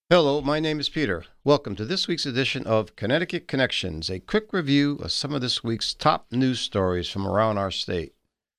Hello, my name is Peter. Welcome to this week's edition of Connecticut Connections, a quick review of some of this week's top news stories from around our state.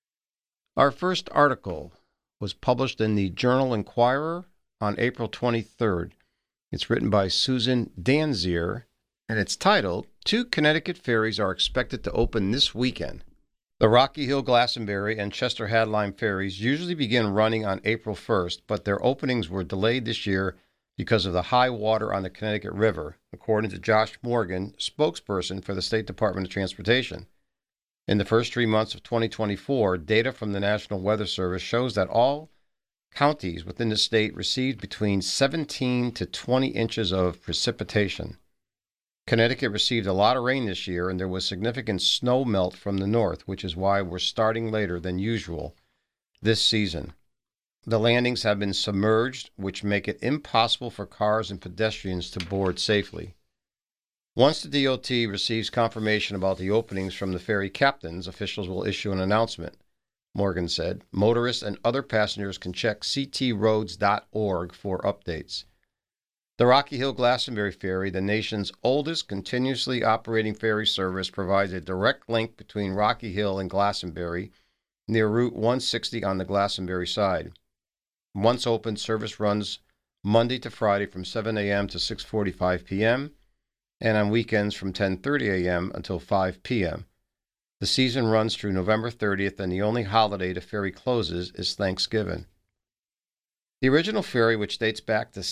Our first article was published in the Journal Enquirer on April 23rd. It's written by Susan Danzier, and it's titled, Two Connecticut Ferries Are Expected to Open This Weekend. The Rocky Hill Glastonbury and Chester Hadlime ferries usually begin running on April 1st, but their openings were delayed this year because of the high water on the Connecticut River, according to Josh Morgan, spokesperson for the State Department of Transportation. In the first 3 months of 2024, data from the National Weather Service shows that all counties within the state received between 17 to 20 inches of precipitation. Connecticut received a lot of rain this year, and there was significant snow melt from the north, which is why we're starting later than usual this season. The landings have been submerged, which make it impossible for cars and pedestrians to board safely. Once the DOT receives confirmation about the openings from the ferry captains, officials will issue an announcement, Morgan said. Motorists and other passengers can check ctroads.org for updates. The Rocky Hill Glastonbury Ferry, the nation's oldest continuously operating ferry service, provides a direct link between Rocky Hill and Glastonbury near Route 160 on the Glastonbury side. Once open, service runs Monday to Friday from 7 a.m. to 6:45 p.m. and on weekends from 10:30 a.m. until 5 p.m. The season runs through November 30th, and the only holiday the ferry closes is Thanksgiving. The original ferry, which dates back to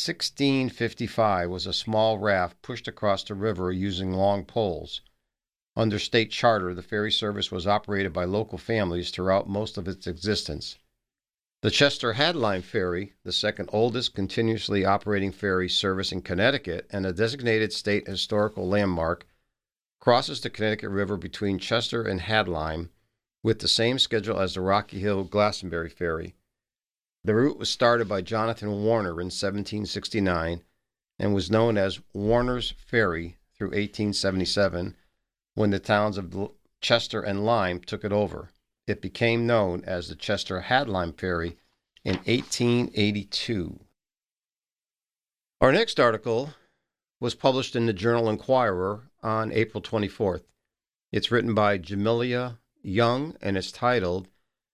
1655, was a small raft pushed across the river using long poles. Under state charter, the ferry service was operated by local families throughout most of its existence. The Chester Hadlime Ferry, the second oldest continuously operating ferry service in Connecticut and a designated state historical landmark, crosses the Connecticut River between Chester and Hadlime with the same schedule as the Rocky Hill Glastonbury Ferry. The route was started by Jonathan Warner in 1769 and was known as Warner's Ferry through 1877, when the towns of Chester and Lyme took it over. It became known as the Chester Hadlime Ferry in 1882. Our next article was published in the Journal Enquirer on April 24th. It's written by Jamelia Young, and it's titled,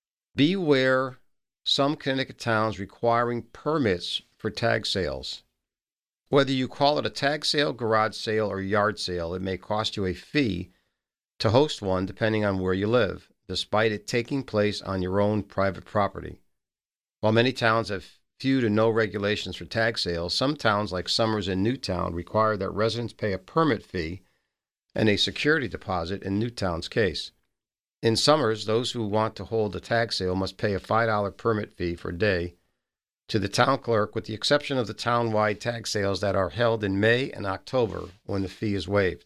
Beware Some Connecticut Towns Requiring Permits for Tag Sales. Whether you call it a tag sale, garage sale, or yard sale, it may cost you a fee to host one depending on where you live, despite it taking place on your own private property. While many towns have few to no regulations for tag sales, some towns like Somers and Newtown require that residents pay a permit fee and a security deposit in Newtown's case. In Somers, those who want to hold a tag sale must pay a $5 permit fee per day to the town clerk, with the exception of the town-wide tag sales that are held in May and October, when the fee is waived.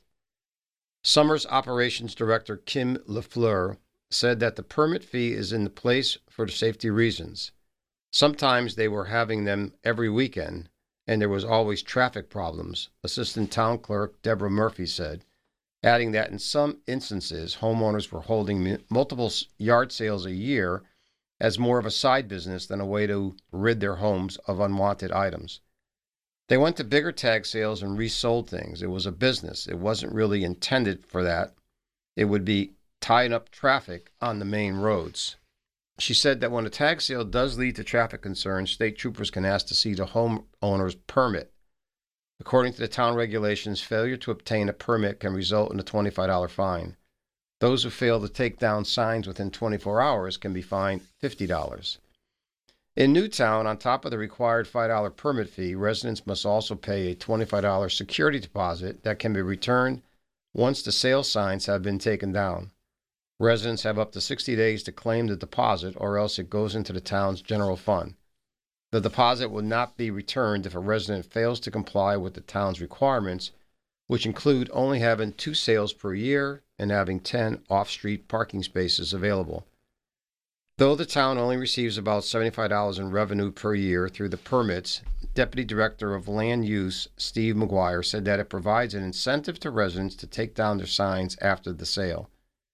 Somers Operations Director Kim LaFleur said that the permit fee is in place for safety reasons. Sometimes they were having them every weekend, and there was always traffic problems, Assistant Town Clerk Deborah Murphy said, adding that in some instances, homeowners were holding multiple yard sales a year as more of a side business than a way to rid their homes of unwanted items. They went to bigger tag sales and resold things. It was a business. It wasn't really intended for that. It would be tying up traffic on the main roads. She said that when a tag sale does lead to traffic concerns, state troopers can ask to see the homeowner's permit. According to the town regulations, failure to obtain a permit can result in a $25 fine. Those who fail to take down signs within 24 hours can be fined $50. In Newtown, on top of the required $5 permit fee, residents must also pay a $25 security deposit that can be returned once the sale signs have been taken down. Residents have up to 60 days to claim the deposit, or else it goes into the town's general fund. The deposit will not be returned if a resident fails to comply with the town's requirements, which include only having 2 sales per year and having 10 off-street parking spaces available. Though the town only receives about $75 in revenue per year through the permits, Deputy Director of Land Use Steve McGuire said that it provides an incentive to residents to take down their signs after the sale.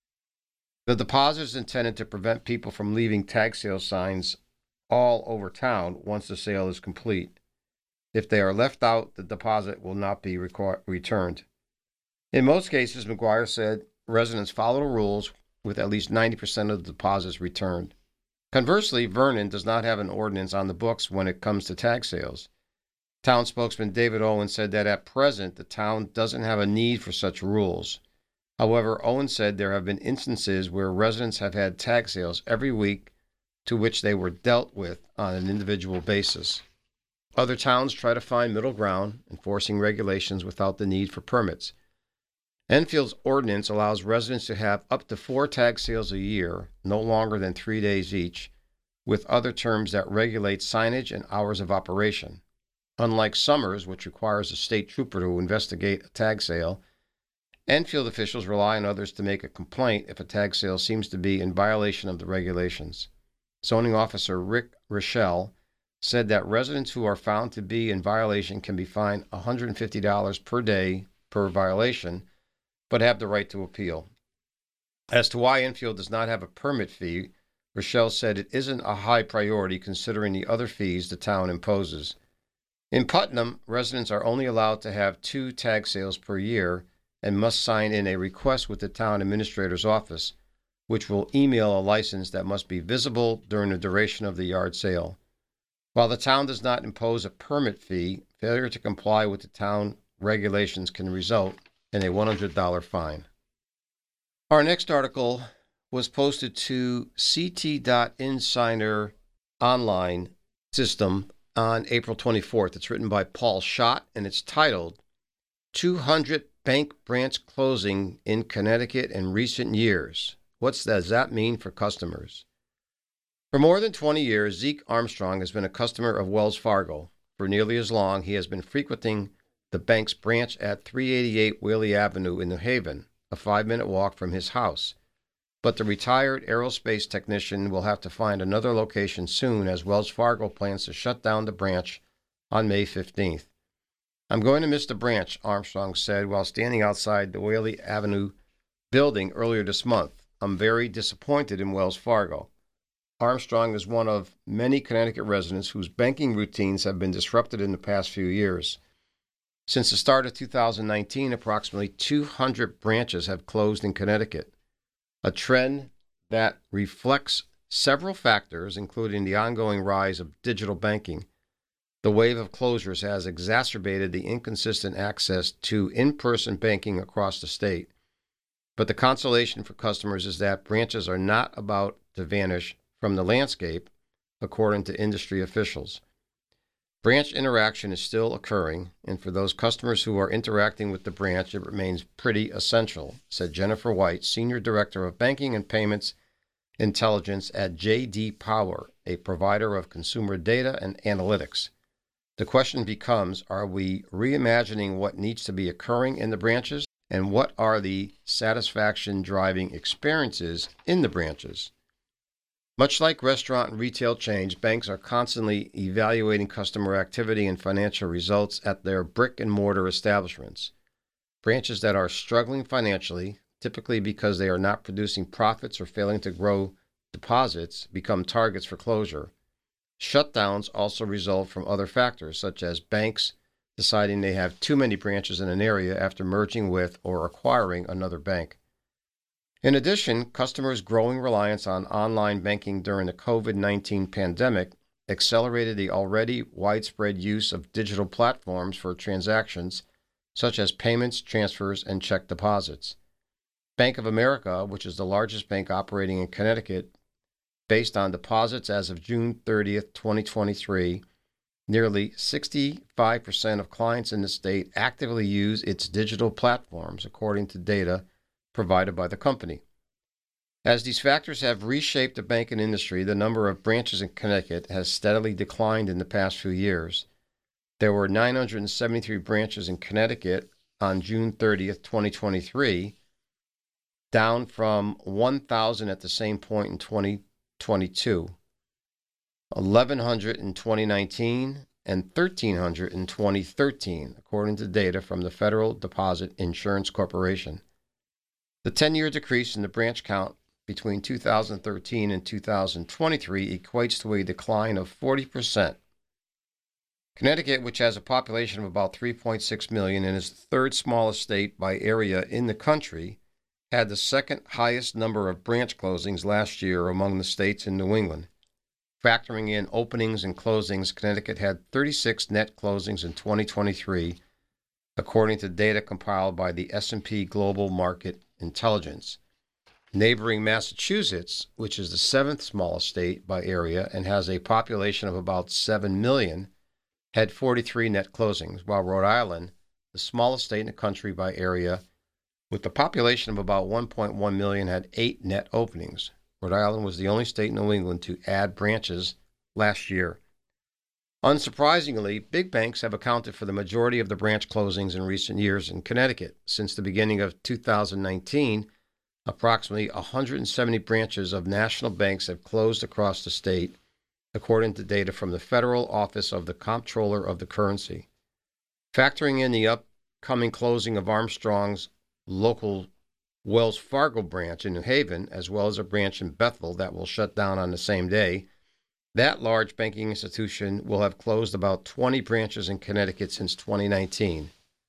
The deposit is intended to prevent people from leaving tag sale signs all over town once the sale is complete. If they are left out, the deposit will not be returned. In most cases, McGuire said residents follow the rules with at least 90% of the deposits returned. Conversely, Vernon does not have an ordinance on the books when it comes to tag sales. Town spokesman David Owen said that at present the town doesn't have a need for such rules. However, Owen said there have been instances where residents have had tag sales every week to which they were dealt with on an individual basis. Other towns try to find middle ground, enforcing regulations without the need for permits. Enfield's ordinance allows residents to have up to 4 tag sales a year, no longer than 3 days each, with other terms that regulate signage and hours of operation. Unlike Summers, which requires a state trooper to investigate a tag sale, Enfield officials rely on others to make a complaint if a tag sale seems to be in violation of the regulations. Zoning officer Rick Rochelle said that residents who are found to be in violation can be fined $150 per day per violation, but have the right to appeal. As to why Enfield does not have a permit fee, Rochelle said it isn't a high priority considering the other fees the town imposes. In Putnam, residents are only allowed to have 2 tag sales per year and must sign in a request with the town administrator's office, which will email a license that must be visible during the duration of the yard sale. While the town does not impose a permit fee, failure to comply with the town regulations can result in a $100 fine. Our next article was posted to CT.Insider online system on April 24th. It's written by Paul Schott, and it's titled 200 Bank Branch Closing in Connecticut in Recent Years. What does that mean for customers? For more than 20 years, Zeke Armstrong has been a customer of Wells Fargo. For nearly as long, he has been frequenting the bank's branch at 388 Whaley Avenue in New Haven, a 5-minute walk from his house. But the retired aerospace technician will have to find another location soon as Wells Fargo plans to shut down the branch on May 15th. I'm going to miss the branch, Armstrong said while standing outside the Whaley Avenue building earlier this month. I'm very disappointed in Wells Fargo. Armstrong is one of many Connecticut residents whose banking routines have been disrupted in the past few years. Since the start of 2019, approximately 200 branches have closed in Connecticut, a trend that reflects several factors, including the ongoing rise of digital banking. The wave of closures has exacerbated the inconsistent access to in-person banking across the state. But the consolation for customers is that branches are not about to vanish from the landscape, according to industry officials. Branch interaction is still occurring, and for those customers who are interacting with the branch, it remains pretty essential, said Jennifer White, Senior Director of Banking and Payments Intelligence at J.D. Power, a provider of consumer data and analytics. The question becomes, are we reimagining what needs to be occurring in the branches, and what are the satisfaction-driving experiences in the branches? Much like restaurant and retail chains, banks are constantly evaluating customer activity and financial results at their brick-and-mortar establishments. Branches that are struggling financially, typically because they are not producing profits or failing to grow deposits, become targets for closure. Shutdowns also result from other factors, such as banks deciding they have too many branches in an area after merging with or acquiring another bank. In addition, customers' growing reliance on online banking during the COVID-19 pandemic accelerated the already widespread use of digital platforms for transactions, such as payments, transfers, and check deposits. Bank of America, which is the largest bank operating in Connecticut, based on deposits as of June 30th, 2023, nearly 65% of clients in the state actively use its digital platforms, according to data provided by the company. As these factors have reshaped the banking industry, the number of branches in Connecticut has steadily declined in the past few years. There were 973 branches in Connecticut on June 30th, 2023, down from 1,000 at the same point in 2022, 1,100 in 2019, and 1,300 in 2013, according to data from the Federal Deposit Insurance Corporation. The 10-year decrease in the branch count between 2013 and 2023 equates to a decline of 40%. Connecticut, which has a population of about 3.6 million and is the third smallest state by area in the country, had the second highest number of branch closings last year among the states in New England. Factoring in openings and closings, Connecticut had 36 net closings in 2023, according to data compiled by the S&P Global Market Intelligence. Neighboring Massachusetts, which is the seventh smallest state by area and has a population of about 7 million, had 43 net closings, while Rhode Island, the smallest state in the country by area, with a population of about 1.1 million, had 8 net openings. Rhode Island was the only state in New England to add branches last year. Unsurprisingly, big banks have accounted for the majority of the branch closings in recent years in Connecticut. Since the beginning of 2019, approximately 170 branches of national banks have closed across the state, according to data from the Federal Office of the Comptroller of the Currency. Factoring in the upcoming closing of Armstrong's local Wells Fargo branch in New Haven, as well as a branch in Bethel that will shut down on the same day, that large banking institution will have closed about 20 branches in Connecticut since 2019.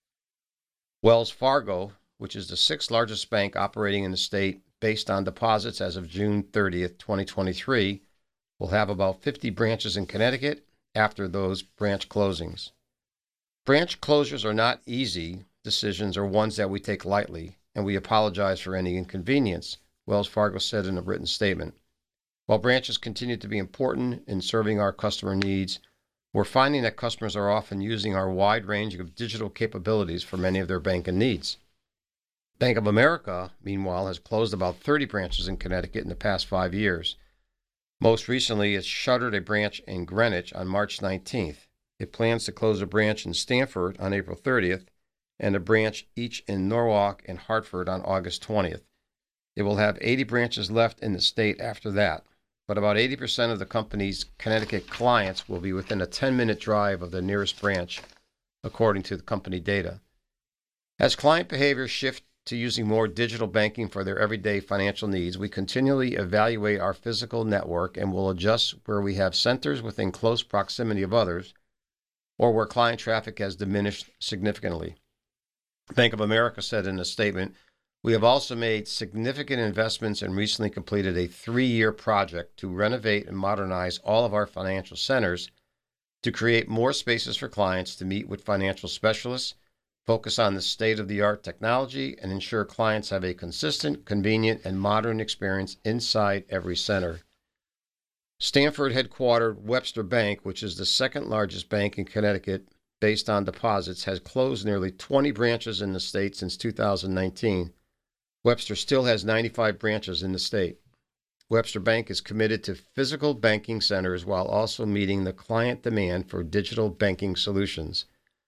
Wells Fargo, which is the sixth largest bank operating in the state based on deposits as of June 30th, 2023, will have about 50 branches in Connecticut after those branch closings. Branch closures are not easy decisions or ones that we take lightly, and we apologize for any inconvenience, Wells Fargo said in a written statement. While branches continue to be important in serving our customer needs, we're finding that customers are often using our wide range of digital capabilities for many of their banking needs. Bank of America, meanwhile, has closed about 30 branches in Connecticut in the past 5 years. Most recently, it shuttered a branch in Greenwich on March 19th. It plans to close a branch in Stamford on April 30th and a branch each in Norwalk and Hartford on August 20th. It will have 80 branches left in the state after that, but about 80% of the company's Connecticut clients will be within a 10-minute drive of the nearest branch, according to the company data. As client behavior shifts to using more digital banking for their everyday financial needs, we continually evaluate our physical network and will adjust where we have centers within close proximity of others or where client traffic has diminished significantly. Bank of America said in a statement, "We have also made significant investments and recently completed a 3-year project to renovate and modernize all of our financial centers to create more spaces for clients to meet with financial specialists, focus on the state-of-the-art technology, and ensure clients have a consistent, convenient, and modern experience inside every center." Stamford headquartered Webster Bank, which is the second largest bank in Connecticut based on deposits, has closed nearly 20 branches in the state since 2019. Webster still has 95 branches in the state. Webster Bank is committed to physical banking centers while also meeting the client demand for digital banking solutions.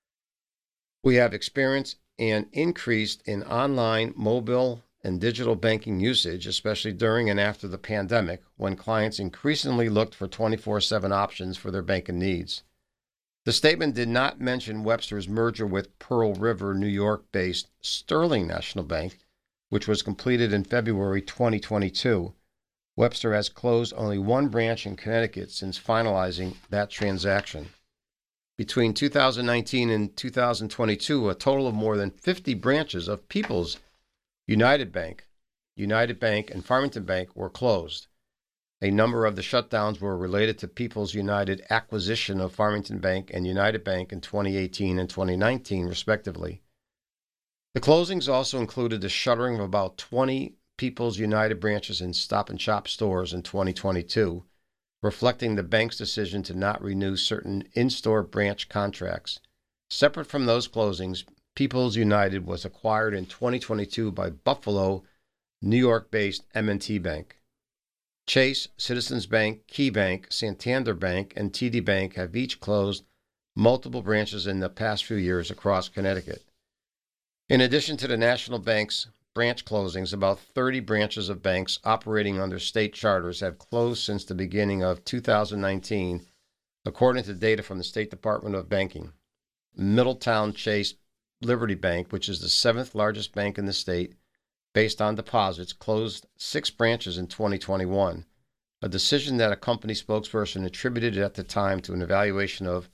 "We have experienced an increase in online, mobile, and digital banking usage, especially during and after the pandemic, when clients increasingly looked for 24/7 options for their banking needs." The statement did not mention Webster's merger with Pearl River, New York-based Sterling National Bank, which was completed in February 2022. Webster has closed only one branch in Connecticut since finalizing that transaction. Between 2019 and 2022, a total of more than 50 branches of People's United Bank, and Farmington Bank were closed. A number of the shutdowns were related to People's United acquisition of Farmington Bank and United Bank in 2018 and 2019, respectively. The closings also included the shuttering of about 20 People's United branches and Stop and Shop stores in 2022, reflecting the bank's decision to not renew certain in-store branch contracts. Separate from those closings, People's United was acquired in 2022 by Buffalo, New York-based M&T Bank. Chase, Citizens Bank, Key Bank, Santander Bank, and TD Bank have each closed multiple branches in the past few years across Connecticut. In addition to the national bank's branch closings, about 30 branches of banks operating under state charters have closed since the beginning of 2019, according to data from the State Department of Banking. Middletown Chase Liberty Bank, which is the seventh largest bank in the state, based on deposits, closed 6 branches in 2021, a decision that a company spokesperson attributed at the time to an evaluation of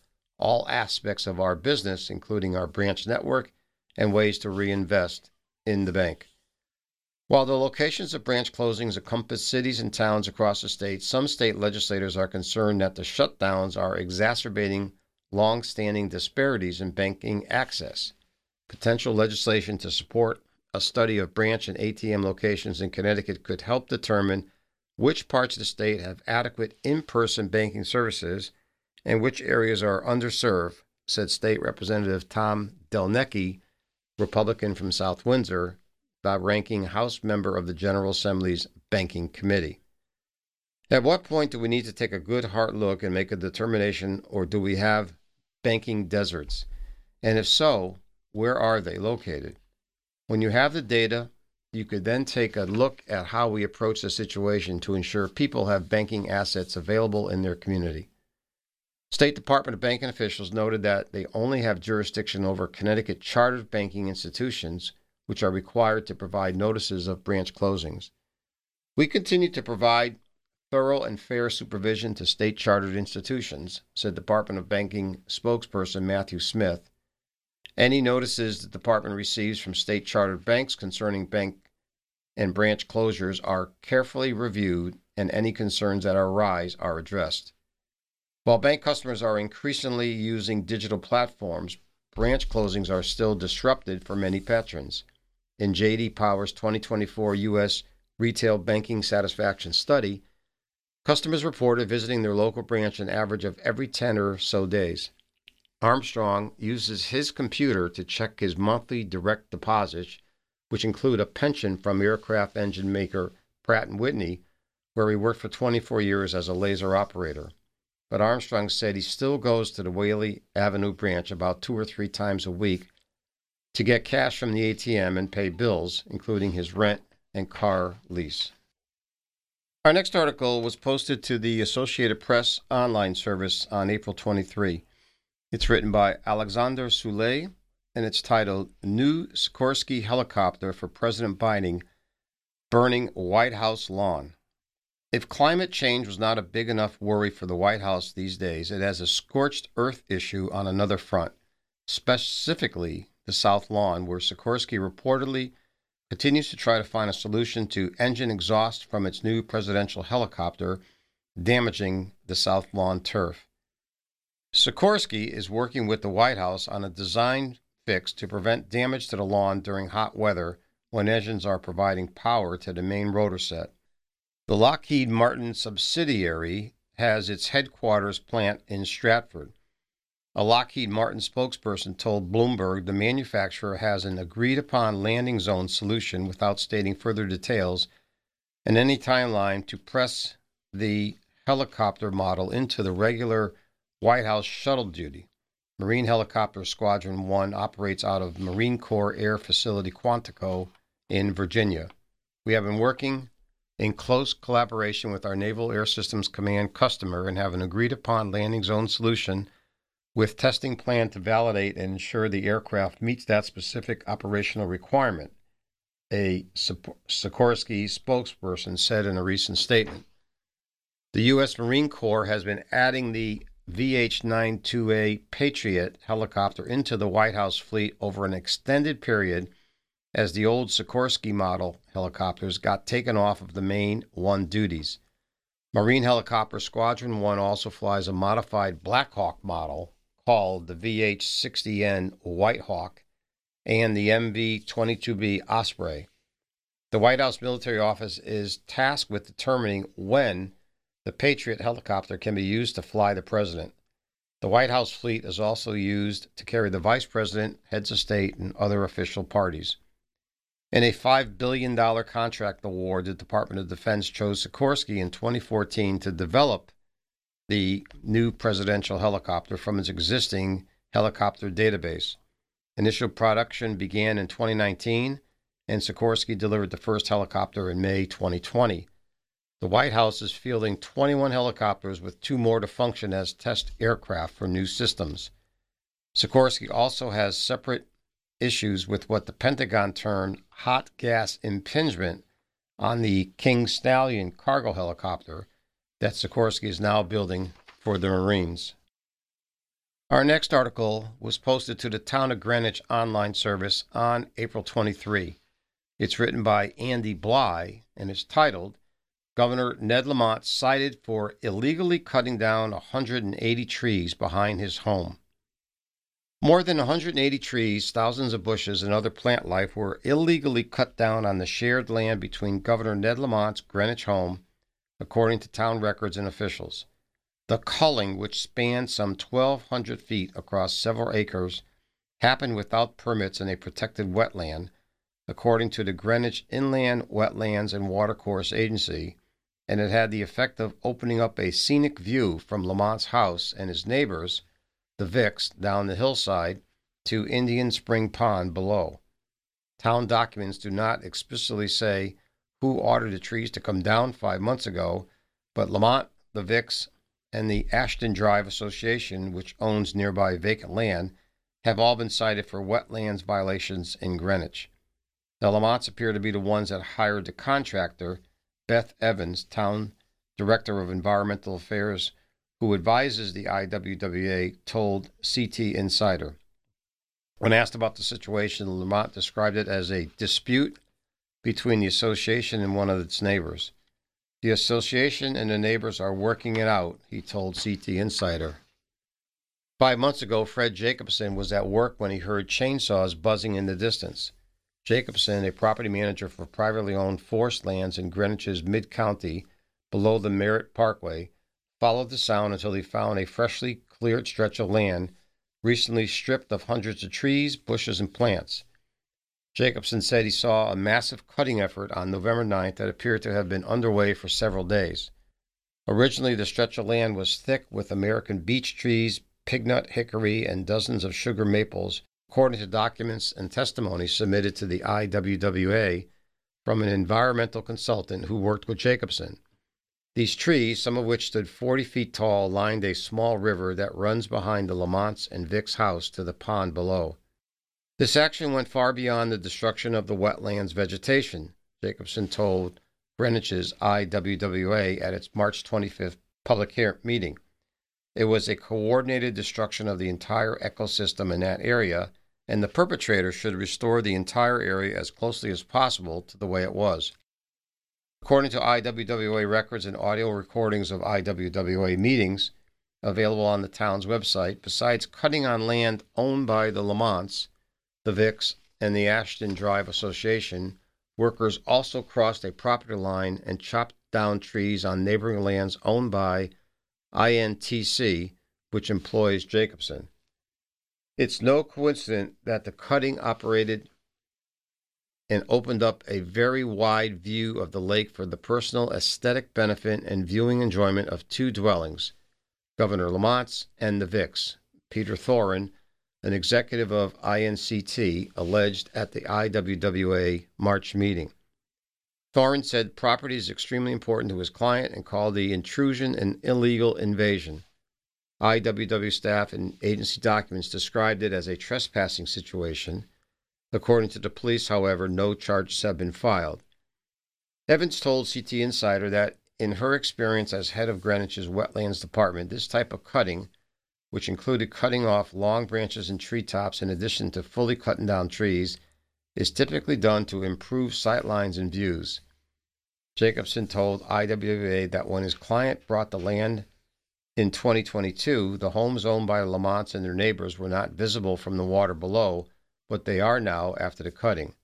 all aspects of our business, including our branch network and ways to reinvest in the bank. While the locations of branch closings encompass cities and towns across the state, some state legislators are concerned that the shutdowns are exacerbating long-standing disparities in banking access. Potential legislation to support a study of branch and ATM locations in Connecticut could help determine which parts of the state have adequate in-person banking services and which areas are underserved, said State Representative Tom Delnecke, Republican from South Windsor, the ranking House member of the General Assembly's Banking Committee. At what point do we need to take a good hard look and make a determination, or do we have banking deserts? And if so, where are they located? When you have the data, you could then take a look at how we approach the situation to ensure people have banking assets available in their community. State Department of Banking officials noted that they only have jurisdiction over Connecticut chartered banking institutions, which are required to provide notices of branch closings. We continue to provide thorough and fair supervision to state chartered institutions, said Department of Banking spokesperson Matthew Smith. Any notices the department receives from state chartered banks concerning bank and branch closures are carefully reviewed, and any concerns that arise are addressed. While bank customers are increasingly using digital platforms, branch closings are still disrupted for many patrons. In J.D. Power's 2024 U.S. Retail Banking Satisfaction Study, customers reported visiting their local branch an average of every 10 or so days. Armstrong uses his computer to check his monthly direct deposits, which include a pension from aircraft engine maker Pratt & Whitney, where he worked for 24 years as a laser operator. But Armstrong said he still goes to the Whaley Avenue branch about 2 or 3 times a week to get cash from the ATM and pay bills, including his rent and car lease. Our next article was posted to the Associated Press online service on April 23. It's written by Alexander Soule, and it's titled, New Sikorsky Helicopter for President Biden Burning White House Lawn. If climate change was not a big enough worry for the White House these days, it has a scorched earth issue on another front, specifically the South Lawn, where Sikorsky reportedly continues to try to find a solution to engine exhaust from its new presidential helicopter, damaging the South Lawn turf. Sikorsky is working with the White House on a design fix to prevent damage to the lawn during hot weather when engines are providing power to the main rotor set. The Lockheed Martin subsidiary has its headquarters plant in Stratford. A Lockheed Martin spokesperson told Bloomberg the manufacturer has an agreed-upon landing zone solution without stating further details and any timeline to press the helicopter model into the regular White House shuttle duty. Marine Helicopter Squadron 1 operates out of Marine Corps Air Facility Quantico in Virginia. We have been working in close collaboration with our Naval Air Systems Command customer and have an agreed-upon landing zone solution with testing planned to validate and ensure the aircraft meets that specific operational requirement, a Sikorsky spokesperson said in a recent statement. The U.S. Marine Corps has been adding the VH-92A Patriot helicopter into the White House fleet over an extended period as the old Sikorsky model helicopters got taken off of the main one duties. Marine Helicopter Squadron 1 also flies a modified Black Hawk model called the VH-60N White Hawk and the MV-22B Osprey. The White House Military Office is tasked with determining when the Patriot helicopter can be used to fly the president. The White House fleet is also used to carry the vice president, heads of state, and other official parties. In a $5 billion contract award, the Department of Defense chose Sikorsky in 2014 to develop the new presidential helicopter from its existing helicopter database. Initial production began in 2019, and Sikorsky delivered the first helicopter in May 2020. The White House is fielding 21 helicopters with 2 more to function as test aircraft for new systems. Sikorsky also has separate issues with what the Pentagon termed hot gas impingement on the King Stallion cargo helicopter that Sikorsky is now building for the Marines. Our next article was posted to the Town of Greenwich online service on April 23. It's written by Andy Bly and is titled, Governor Ned Lamont cited for illegally cutting down 180 trees behind his home. More than 180 trees, thousands of bushes, and other plant life were illegally cut down on the shared land between Governor Ned Lamont's Greenwich home, according to town records and officials. The culling, which spanned some 1,200 feet across several acres, happened without permits in a protected wetland, according to the Greenwich Inland Wetlands and Watercourse Agency, and it had the effect of opening up a scenic view from Lamont's house and his neighbors, the Vicks, down the hillside to Indian Spring Pond below. Town documents do not explicitly say who ordered the trees to come down 5 months ago, but Lamont, the Vicks, and the Ashton Drive Association, which owns nearby vacant land, have all been cited for wetlands violations in Greenwich. The Lamonts appear to be the ones that hired the contractor, Beth Evans, Town Director of Environmental Affairs, who advises the IWWA, told CT Insider. When asked about the situation, Lamont described it as a dispute between the association and one of its neighbors. The association and the neighbors are working it out, he told CT Insider. 5 months ago, Fred Jacobson was at work when he heard chainsaws buzzing in the distance. Jacobson, a property manager for privately owned forest lands in Greenwich's mid-county below the Merritt Parkway, followed the sound until he found a freshly cleared stretch of land, recently stripped of hundreds of trees, bushes, and plants. Jacobson said he saw a massive cutting effort on November 9th that appeared to have been underway for several days. Originally, the stretch of land was thick with American beech trees, pignut hickory, and dozens of sugar maples, according to documents and testimony submitted to the IWWA from an environmental consultant who worked with Jacobson. These trees, some of which stood 40 feet tall, lined a small river that runs behind the Lamont's and Vic's house to the pond below. This action went far beyond the destruction of the wetlands vegetation, Jacobson told Greenwich's IWWA at its March 25th public meeting. It was a coordinated destruction of the entire ecosystem in that area, and the perpetrator should restore the entire area as closely as possible to the way it was. According to IWWA records and audio recordings of IWWA meetings available on the town's website, besides cutting on land owned by the Lamonts, the Vicks, and the Ashton Drive Association, workers also crossed a property line and chopped down trees on neighboring lands owned by INTC, which employs Jacobson. It's no coincidence that the cutting operated and opened up a very wide view of the lake for the personal aesthetic benefit and viewing enjoyment of two dwellings, Governor Lamont's and the Vicks. Peter Thorin, an executive of INCT, alleged at the IWWA March meeting. Thorin said property is extremely important to his client and called the intrusion an illegal invasion. IWW staff and agency documents described it as a trespassing situation. According to the police, however, no charges have been filed. Evans told CT Insider that in her experience as head of Greenwich's Wetlands Department, this type of cutting, which included cutting off long branches and treetops in addition to fully cutting down trees, is typically done to improve sight lines and views. Jacobson told IWWA that when his client bought the land in 2022, the homes owned by Lamonts and their neighbors were not visible from the water below, but they are now after the cutting.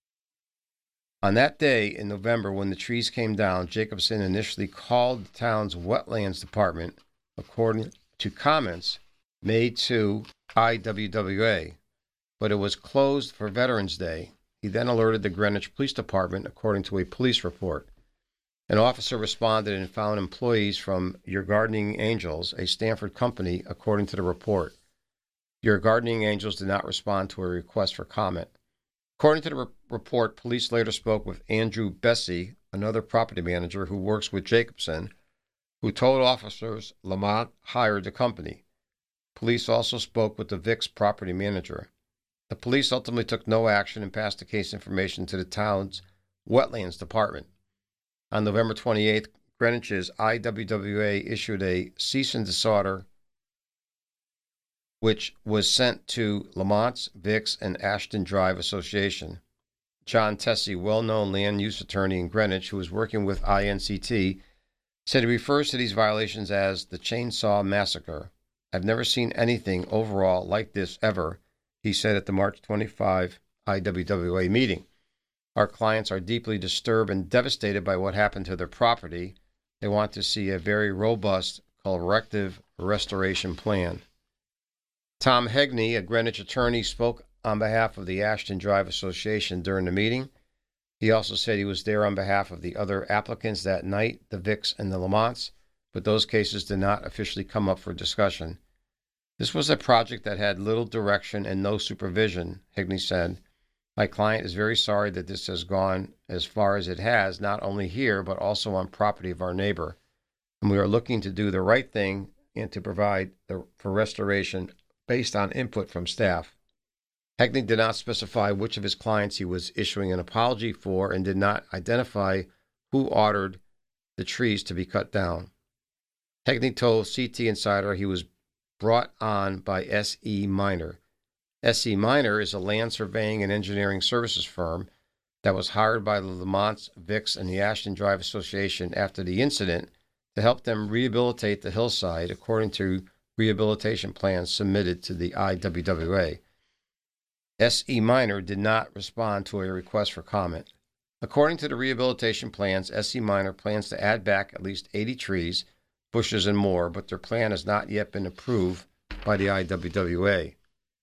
On that day in November, when the trees came down, Jacobson initially called the town's Wetlands Department, according to comments made to IWWA, but it was closed for Veterans Day. He then alerted the Greenwich Police Department, according to a police report. An officer responded and found employees from Your Gardening Angels, a Stanford company, according to the report. Your Gardening Angels did not respond to a request for comment. According to the report, police later spoke with Andrew Bessie, another property manager who works with Jacobson, who told officers Lamont hired the company. Police also spoke with the Vicks property manager. The police ultimately took no action and passed the case information to the town's Wetlands Department. On November 28th, Greenwich's IWWA issued a cease and desist order which was sent to Lamont's, Vicks, and Ashton Drive Association. John Tessie, well-known land use attorney in Greenwich, who was working with INCT, said he refers to these violations as the Chainsaw Massacre. I've never seen anything overall like this ever, he said at the March 25 IWWA meeting. Our clients are deeply disturbed and devastated by what happened to their property. They want to see a very robust corrective restoration plan. Tom Hegney, a Greenwich attorney, spoke on behalf of the Ashton Drive Association during the meeting. He also said he was there on behalf of the other applicants that night, the Vicks and the Lamonts, but those cases did not officially come up for discussion. This was a project that had little direction and no supervision, Hegney said. My client is very sorry that this has gone as far as it has, not only here, but also on property of our neighbor. And we are looking to do the right thing and to provide for restoration based on input from staff. Hegney did not specify which of his clients he was issuing an apology for and did not identify who ordered the trees to be cut down. Hegney told CT Insider he was brought on by S.E. Minor. S.E. Minor is a land surveying and engineering services firm that was hired by the Lamont's, Vicks, and the Ashton Drive Association after the incident to help them rehabilitate the hillside according to rehabilitation plans submitted to the IWWA. S.E. Minor did not respond to a request for comment. According to the rehabilitation plans, S.E. Minor plans to add back at least 80 trees, bushes, and more, but their plan has not yet been approved by the IWWA.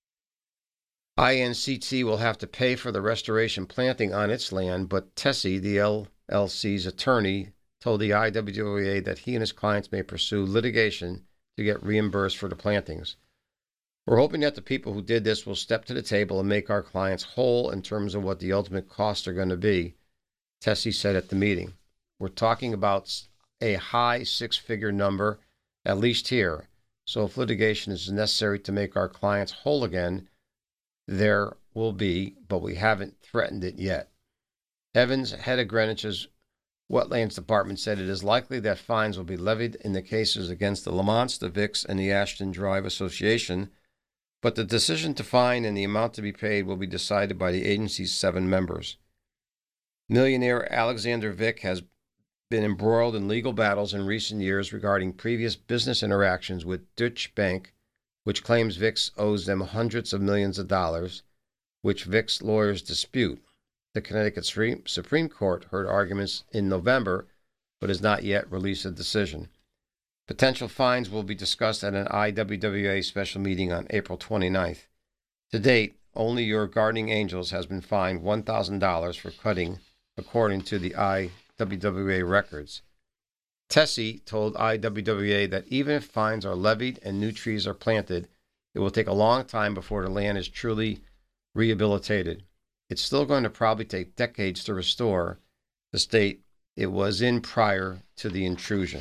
INCT will have to pay for the restoration planting on its land, but Tessie, the LLC's attorney, told the IWWA that he and his clients may pursue litigation to get reimbursed for the plantings. We're hoping that the people who did this will step to the table and make our clients whole in terms of what the ultimate costs are going to be, Tessie said at the meeting. We're talking about a high six-figure number, at least here. So if litigation is necessary to make our clients whole again, there will be, but we haven't threatened it yet. Evans, head of Greenwich's Wetlands Department, said it is likely that fines will be levied in the cases against the Lamonts, the Vicks, and the Ashton Drive Association, but the decision to fine and the amount to be paid will be decided by the agency's 7 members. Millionaire Alexander Vick has been embroiled in legal battles in recent years regarding previous business interactions with Deutsche Bank, which claims Vicks owes them hundreds of millions of dollars, which Vicks lawyers dispute. The Connecticut Supreme Court heard arguments in November, but has not yet released a decision. Potential fines will be discussed at an IWWA special meeting on April 29th. To date, only Your Guardian Angels has been fined $1,000 for cutting, according to the IWWA records. Tessie told IWWA that even if fines are levied and new trees are planted, it will take a long time before the land is truly rehabilitated. It's still going to probably take decades to restore the state it was in prior to the intrusion.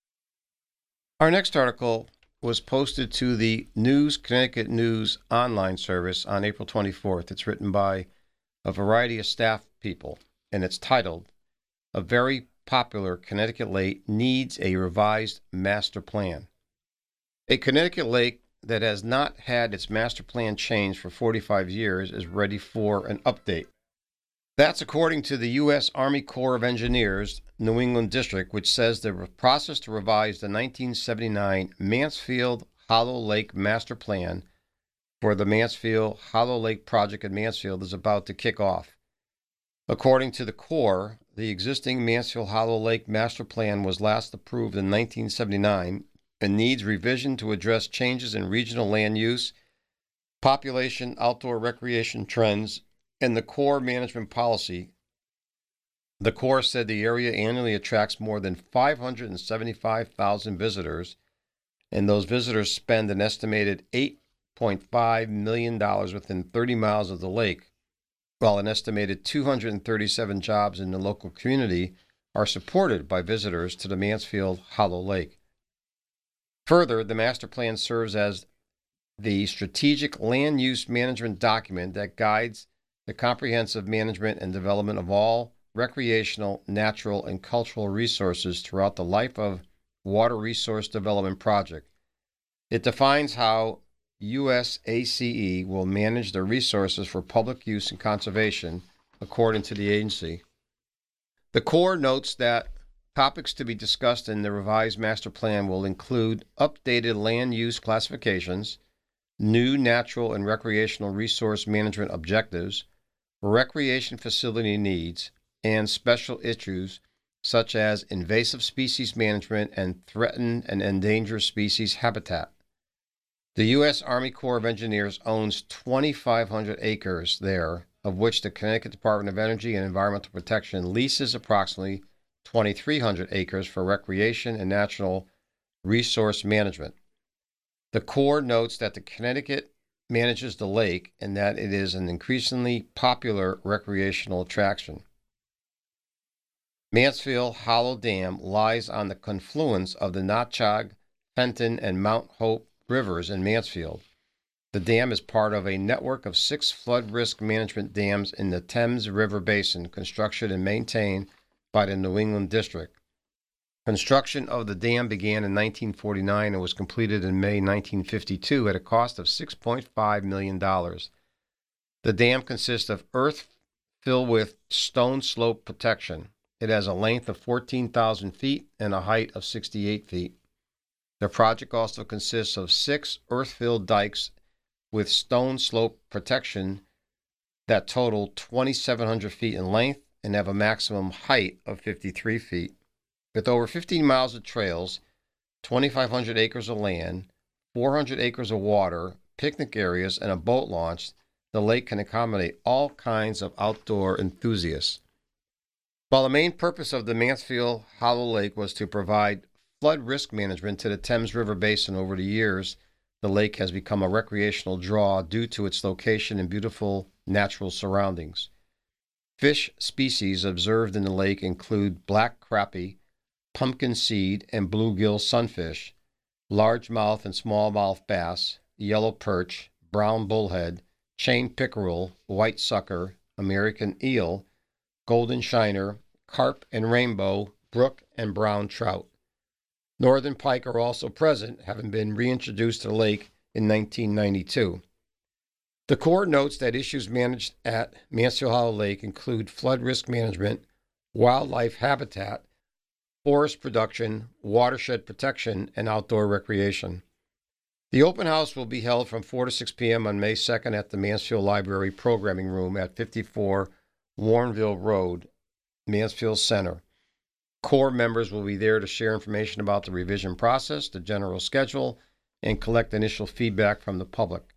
Our next article was posted to the Connecticut News online service on April 24th. It's written by a variety of staff people, and it's titled, A Very Popular Connecticut Lake Needs a Revised Master Plan. A Connecticut lake that has not had its master plan changed for 45 years is ready for an update. That's according to the U.S. Army Corps of Engineers, New England District, which says the process to revise the 1979 Mansfield Hollow Lake Master Plan for the Mansfield Hollow Lake project at Mansfield is about to kick off. According to the Corps, the existing Mansfield Hollow Lake Master Plan was last approved in 1979 and needs revision to address changes in regional land use, population, outdoor recreation trends, and the Corps management policy. The Corps said the area annually attracts more than 575,000 visitors, and those visitors spend an estimated $8.5 million within 30 miles of the lake, while an estimated 237 jobs in the local community are supported by visitors to the Mansfield Hollow Lake. Further, the master plan serves as the strategic land use management document that guides the comprehensive management and development of all recreational, natural, and cultural resources throughout the life of water resource development project. It defines how USACE will manage the resources for public use and conservation, according to the agency. The Corps notes that topics to be discussed in the revised master plan will include updated land use classifications, new natural and recreational resource management objectives, recreation facility needs, and special issues such as invasive species management and threatened and endangered species habitat. The U.S. Army Corps of Engineers owns 2,500 acres there, of which the Connecticut Department of Energy and Environmental Protection leases approximately 2,300 acres for recreation and natural resource management. The Corps notes that the Connecticut manages the lake and that it is an increasingly popular recreational attraction. Mansfield Hollow Dam lies on the confluence of the Natchog, Fenton, and Mount Hope rivers in Mansfield. The dam is part of a network of 6 flood risk management dams in the Thames River Basin, constructed and maintained by the New England District. Construction of the dam began in 1949 and was completed in May 1952 at a cost of $6.5 million. The dam consists of earth filled with stone slope protection. It has a length of 14,000 feet and a height of 68 feet. The project also consists of 6 earth-filled dikes with stone slope protection that total 2,700 feet in length and have a maximum height of 53 feet. With over 15 miles of trails, 2,500 acres of land, 400 acres of water, picnic areas, and a boat launch, the lake can accommodate all kinds of outdoor enthusiasts. While the main purpose of the Mansfield Hollow Lake was to provide flood risk management to the Thames River Basin, over the years, the lake has become a recreational draw due to its location and beautiful natural surroundings. Fish species observed in the lake include black crappie, pumpkin seed and bluegill sunfish, largemouth and smallmouth bass, yellow perch, brown bullhead, chain pickerel, white sucker, American eel, golden shiner, carp and rainbow, brook and brown trout. Northern pike are also present, having been reintroduced to the lake in 1992. The Corps notes that issues managed at Mansfield Hollow Lake include flood risk management, wildlife habitat, forest production, watershed protection, and outdoor recreation. The open house will be held from 4 to 6 p.m. on May 2nd at the Mansfield Library Programming Room at 54 Warrenville Road, Mansfield Center. Corps members will be there to share information about the revision process, the general schedule, and collect initial feedback from the public.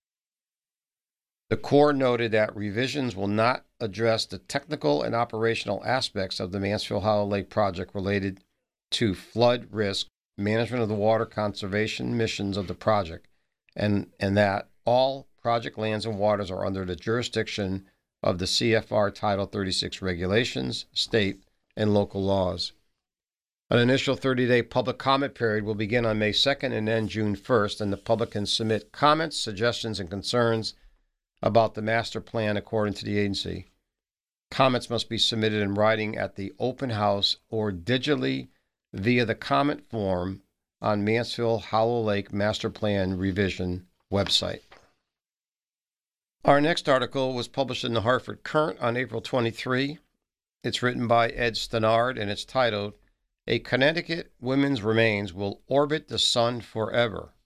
The Corps noted that revisions will not address the technical and operational aspects of the Mansfield Hollow Lake project related to flood risk, management of the water conservation missions of the project, and that all project lands and waters are under the jurisdiction of the CFR Title 36 regulations, state, and local laws. An initial 30-day public comment period will begin on May 2nd and end June 1st, and the public can submit comments, suggestions, and concerns about the master plan according to the agency. Comments must be submitted in writing at the open house or digitally via the comment form on Mansfield Hollow Lake Master Plan Revision website. Our next article was published in the Hartford Courant on April 23. It's written by Ed Stenard, and it's titled, "A Connecticut Woman's Remains Will Orbit the Sun Forever."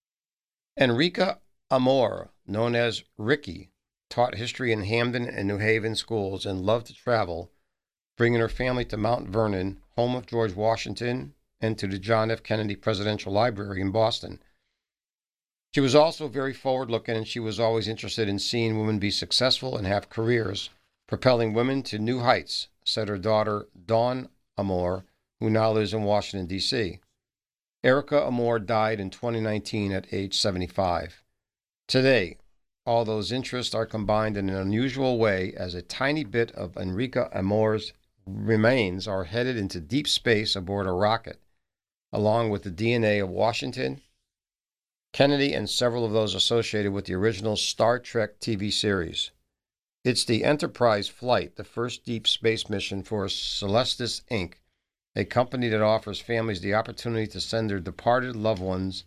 Enrica Amor, known as Ricky, taught history in Hamden and New Haven schools and loved to travel, bringing her family to Mount Vernon, home of George Washington, and to the John F. Kennedy Presidential Library in Boston. She was also very forward-looking, and she was always interested in seeing women be successful and have careers, propelling women to new heights, said her daughter, Dawn Amor, who now lives in Washington, D.C. Erica Amor died in 2019 at age 75. Today, all those interests are combined in an unusual way as a tiny bit of Enrica Amor's remains are headed into deep space aboard a rocket, along with the DNA of Washington, Kennedy, and several of those associated with the original Star Trek TV series. It's the Enterprise flight, the first deep space mission for Celestis Inc., a company that offers families the opportunity to send their departed loved ones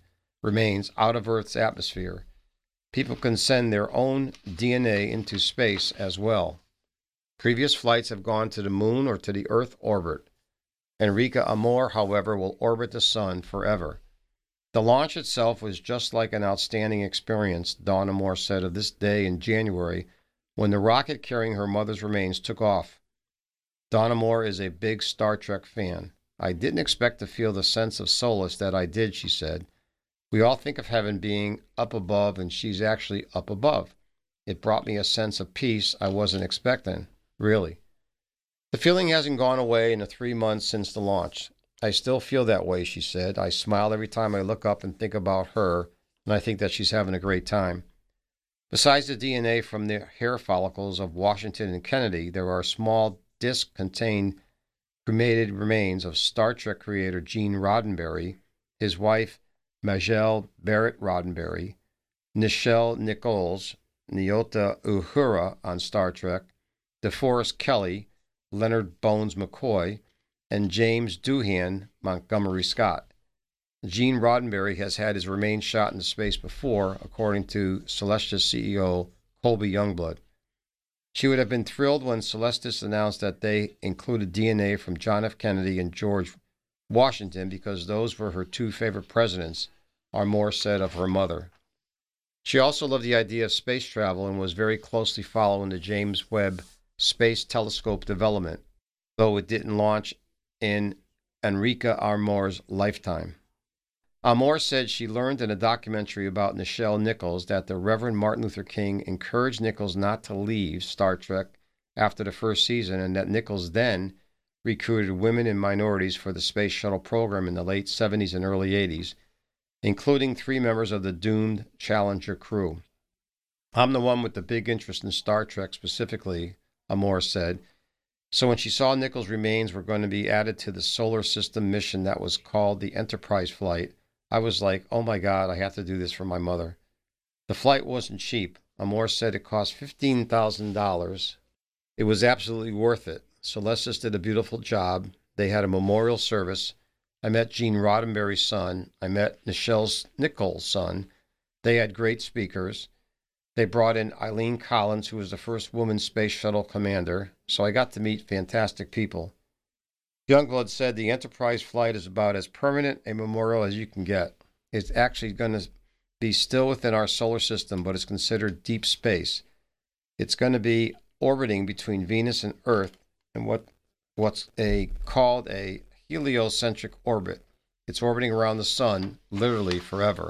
remains out of Earth's atmosphere. People can send their own DNA into space as well. Previous flights have gone to the moon or to the Earth orbit. Enrique Amor, however, will orbit the sun forever. The launch itself was just like an outstanding experience, Dawn Amor said of this day in January when the rocket carrying her mother's remains took off. Dawn Amor is a big Star Trek fan. I didn't expect to feel the sense of solace that I did, she said. We all think of heaven being up above, and she's actually up above. It brought me a sense of peace I wasn't expecting, really. The feeling hasn't gone away in the 3 months since the launch. I still feel that way, she said. I smile every time I look up and think about her, and I think that she's having a great time. Besides the DNA from the hair follicles of Washington and Kennedy, there are small disc-contained cremated remains of Star Trek creator Gene Roddenberry, his wife Majel Barrett Roddenberry, Nichelle Nichols, Nyota Uhura on Star Trek, DeForest Kelley, Leonard Bones McCoy, and James Doohan Montgomery Scott. Gene Roddenberry has had his remains shot into space before, according to Celestis CEO Colby Youngblood. She would have been thrilled when Celestis announced that they included DNA from John F. Kennedy and George Washington because those were her two favorite presidents, Amor said of her mother. She also loved the idea of space travel and was very closely following the James Webb Space Telescope development, though it didn't launch in Enrique Amor's lifetime. Amor said she learned in a documentary about Nichelle Nichols that the Reverend Martin Luther King encouraged Nichols not to leave Star Trek after the first season, and that Nichols then recruited women and minorities for the space shuttle program in the late 70s and early 80s, including 3 members of the doomed Challenger crew. I'm the one with the big interest in Star Trek specifically, Amor said. So when she saw Nichols' remains were going to be added to the solar system mission that was called the Enterprise flight, I was like, oh my God, I have to do this for my mother. The flight wasn't cheap. Amor said it cost $15,000. It was absolutely worth it. Celestis did a beautiful job. They had a memorial service. I met Gene Roddenberry's son. I met Nichelle Nichols' son. They had great speakers. They brought in Eileen Collins, who was the first woman space shuttle commander, so I got to meet fantastic people. Youngblood said the Enterprise flight is about as permanent a memorial as you can get. It's actually going to be still within our solar system, but it's considered deep space. It's going to be orbiting between Venus and Earth in what's called a heliocentric orbit. It's orbiting around the sun literally forever.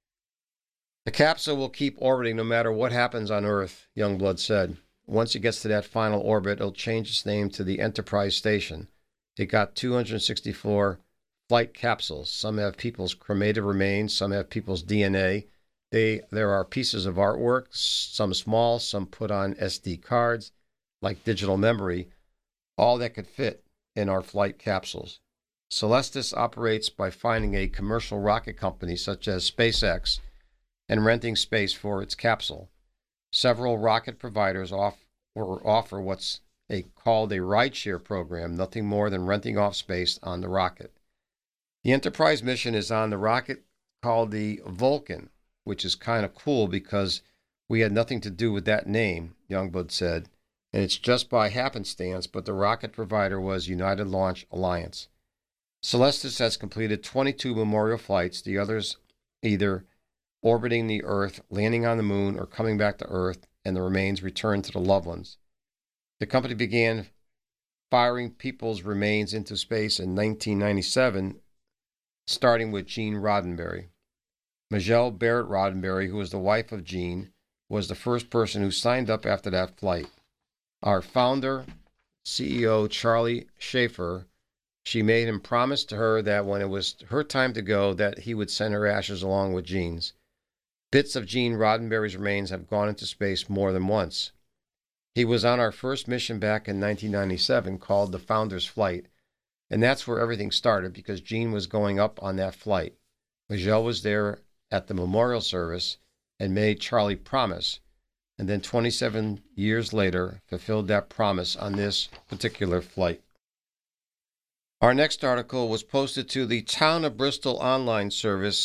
The capsule will keep orbiting no matter what happens on Earth, Youngblood said. Once it gets to that final orbit, it'll change its name to the Enterprise Station. It got 264 flight capsules. Some have people's cremated remains, some have people's DNA. There are pieces of artwork, some small, some put on SD cards, like digital memory, all that could fit in our flight capsules. Celestis operates by finding a commercial rocket company such as SpaceX and renting space for its capsule. Several rocket providers offer what's called a rideshare program, nothing more than renting off space on the rocket. The Enterprise mission is on the rocket called the Vulcan, which is kind of cool because we had nothing to do with that name, Youngblood said, and it's just by happenstance, but the rocket provider was United Launch Alliance. Celestis has completed 22 memorial flights, the others either orbiting the Earth, landing on the moon, or coming back to Earth, and the remains returned to the loved ones. The company began firing people's remains into space in 1997, starting with Gene Roddenberry. Majel Barrett Roddenberry, who was the wife of Gene, was the first person who signed up after that flight. Our founder, CEO Charlie Schaefer, she made him promise to her that when it was her time to go, that he would send her ashes along with Gene's. Bits of Gene Roddenberry's remains have gone into space more than once. He was on our first mission back in 1997 called the Founder's Flight, and that's where everything started because Gene was going up on that flight. Majel was there at the memorial service and made Charlie promise, and then 27 years later fulfilled that promise on this particular flight. Our next article was posted to the Town of Bristol online service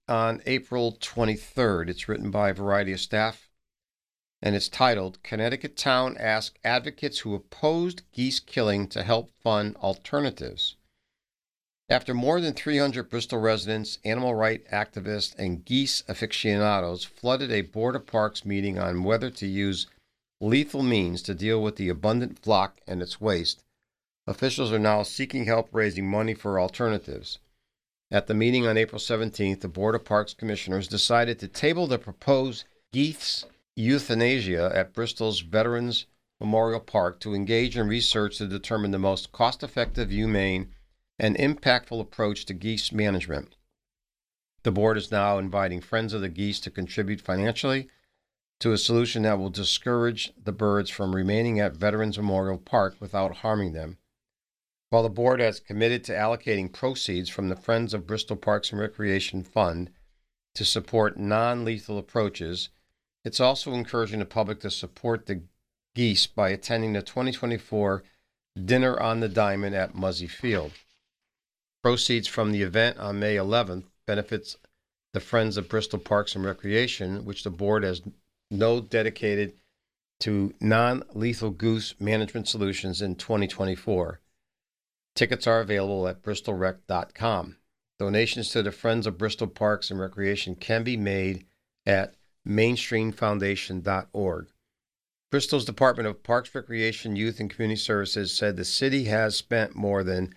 on April 23rd. It's written by a variety of staff, and it's titled, Connecticut Town Asks Advocates Who Opposed Geese Killing to Help Fund Alternatives. After more than 300 Bristol residents, animal rights activists, and geese aficionados flooded a Board of Parks meeting on whether to use lethal means to deal with the abundant flock and its waste, officials are now seeking help raising money for alternatives. At the meeting on April 17th, the Board of Parks Commissioners decided to table the proposed geese euthanasia at Bristol's Veterans Memorial Park to engage in research to determine the most cost-effective, humane, and impactful approach to geese management. The board is now inviting Friends of the Geese to contribute financially to a solution that will discourage the birds from remaining at Veterans Memorial Park without harming them. While the board has committed to allocating proceeds from the Friends of Bristol Parks and Recreation Fund to support non-lethal approaches, it's also encouraging the public to support the geese by attending the 2024 Dinner on the Diamond at Muzzy Field. Proceeds from the event on May 11th benefits the Friends of Bristol Parks and Recreation, which the board has dedicated to non-lethal goose management solutions in 2024. Tickets are available at bristolrec.com. Donations to the Friends of Bristol Parks and Recreation can be made at mainstreamfoundation.org. Bristol's Department of Parks, Recreation, Youth, and Community Services said the city has spent more than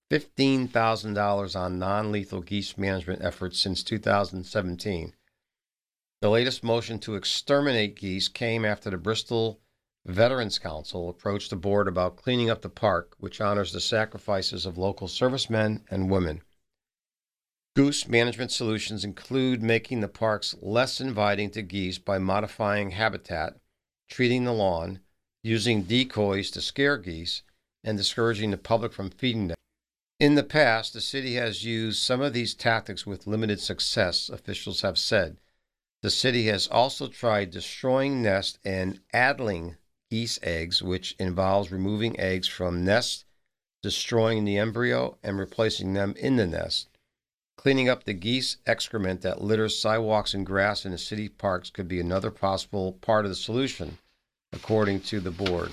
$15,000 on non-lethal geese management efforts since 2017. The latest motion to exterminate geese came after the Bristol Veterans Council approached the board about cleaning up the park, which honors the sacrifices of local servicemen and women. Goose management solutions include making the parks less inviting to geese by modifying habitat, treating the lawn, using decoys to scare geese, and discouraging the public from feeding them. In the past, the city has used some of these tactics with limited success, officials have said. The city has also tried destroying nests and addling geese eggs, which involves removing eggs from nests, destroying the embryo, and replacing them in the nest. Cleaning up the geese excrement that litters sidewalks and grass in the city parks could be another possible part of the solution, according to the board.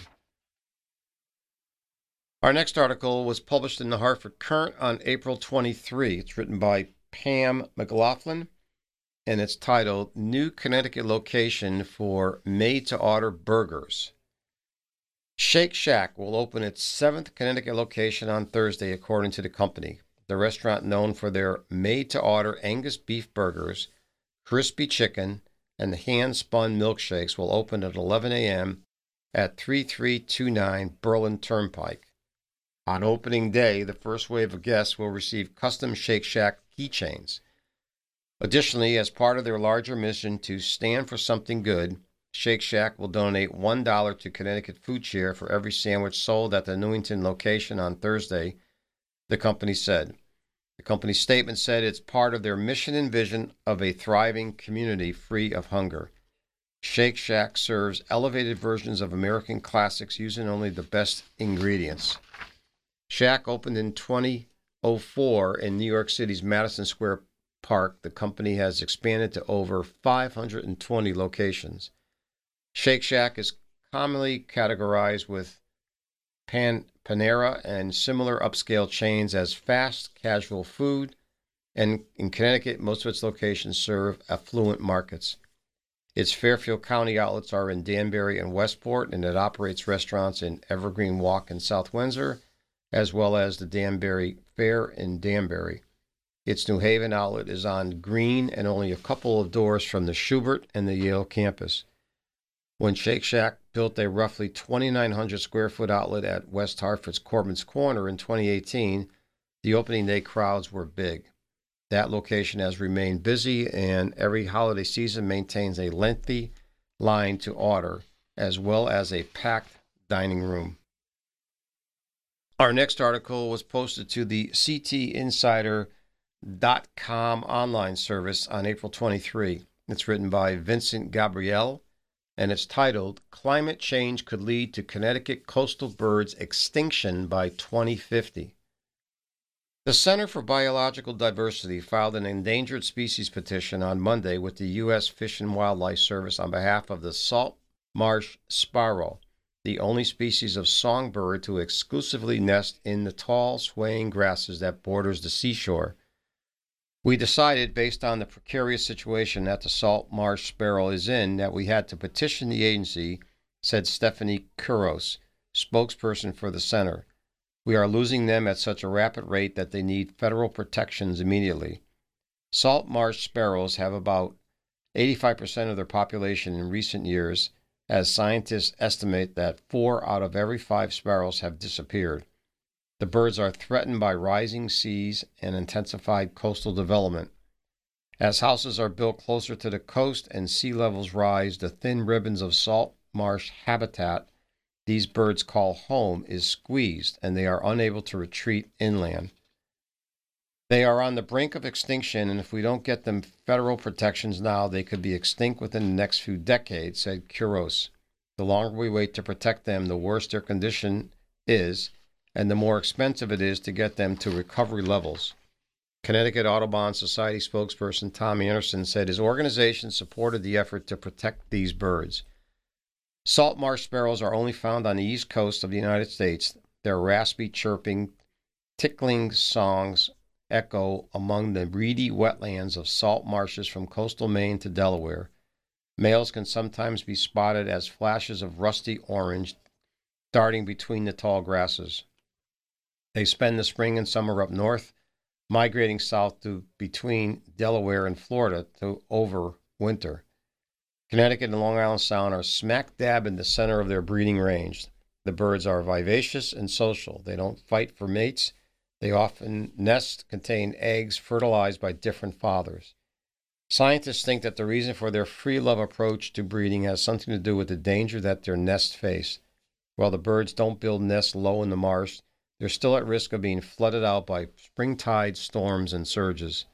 Our next article was published in the Hartford Courant on April 23. It's written by Pam McLaughlin, and it's titled, New Connecticut Location for Made-to-Order Burgers. Shake Shack will open its 7th Connecticut location on Thursday, according to the company. The restaurant, known for their made-to-order Angus beef burgers, crispy chicken, and hand-spun milkshakes, will open at 11 a.m. at 3329 Berlin Turnpike. On opening day, the first wave of guests will receive custom Shake Shack keychains. Additionally, as part of their larger mission to stand for something good, Shake Shack will donate $1 to Connecticut Food Share for every sandwich sold at the Newington location on Thursday, the company said. The company's statement said it's part of their mission and vision of a thriving community free of hunger. Shake Shack serves elevated versions of American classics using only the best ingredients. Shack opened in 2004 in New York City's Madison Square Park. The company has expanded to over 520 locations. Shake Shack is commonly categorized with Panera and similar upscale chains as fast casual food, and in Connecticut, most of its locations serve affluent markets. Its Fairfield County outlets are in Danbury and Westport, and it operates restaurants in Evergreen Walk in South Windsor, as well as the Danbury Fair in Danbury. Its New Haven outlet is on Green and only a couple of doors from the Schubert and the Yale campus. When Shake Shack built a roughly 2,900 square foot outlet at West Hartford's Corbin's Corner in 2018, the opening day crowds were big. That location has remained busy, and every holiday season maintains a lengthy line to order, as well as a packed dining room. Our next article was posted to the ctinsider.com online service on April 23. It's written by Vincent Gabriel, and it's titled, Climate Change Could Lead to Connecticut Coastal Birds Extinction by 2050. The Center for Biological Diversity filed an endangered species petition on Monday with the U.S. Fish and Wildlife Service on behalf of the salt marsh sparrow, the only species of songbird to exclusively nest in the tall, swaying grasses that borders the seashore. We decided, based on the precarious situation that the salt marsh sparrow is in, that we had to petition the agency, said Stephanie Kuros, spokesperson for the center. We are losing them at such a rapid rate that they need federal protections immediately. Salt marsh sparrows have about 85% of their population in recent years, as scientists estimate that 4 out of every 5 sparrows have disappeared. The birds are threatened by rising seas and intensified coastal development. As houses are built closer to the coast and sea levels rise, the thin ribbons of salt marsh habitat these birds call home is squeezed, and they are unable to retreat inland. They are on the brink of extinction, and if we don't get them federal protections now, they could be extinct within the next few decades, said Kuros. The longer we wait to protect them, the worse their condition is, and the more expensive it is to get them to recovery levels. Connecticut Audubon Society spokesperson Tom Anderson said his organization supported the effort to protect these birds. Salt marsh sparrows are only found on the east coast of the United States. Their raspy, chirping, tickling songs echo among the reedy wetlands of salt marshes from coastal Maine to Delaware. Males can sometimes be spotted as flashes of rusty orange darting between the tall grasses. They spend the spring and summer up north, migrating south to between Delaware and Florida to overwinter. Connecticut and Long Island Sound are smack dab in the center of their breeding range. The birds are vivacious and social. They don't fight for mates. They often nest, contain eggs fertilized by different fathers. Scientists think that the reason for their free-love approach to breeding has something to do with the danger that their nests face. While the birds don't build nests low in the marsh, they're still at risk of being flooded out by springtide storms and surges.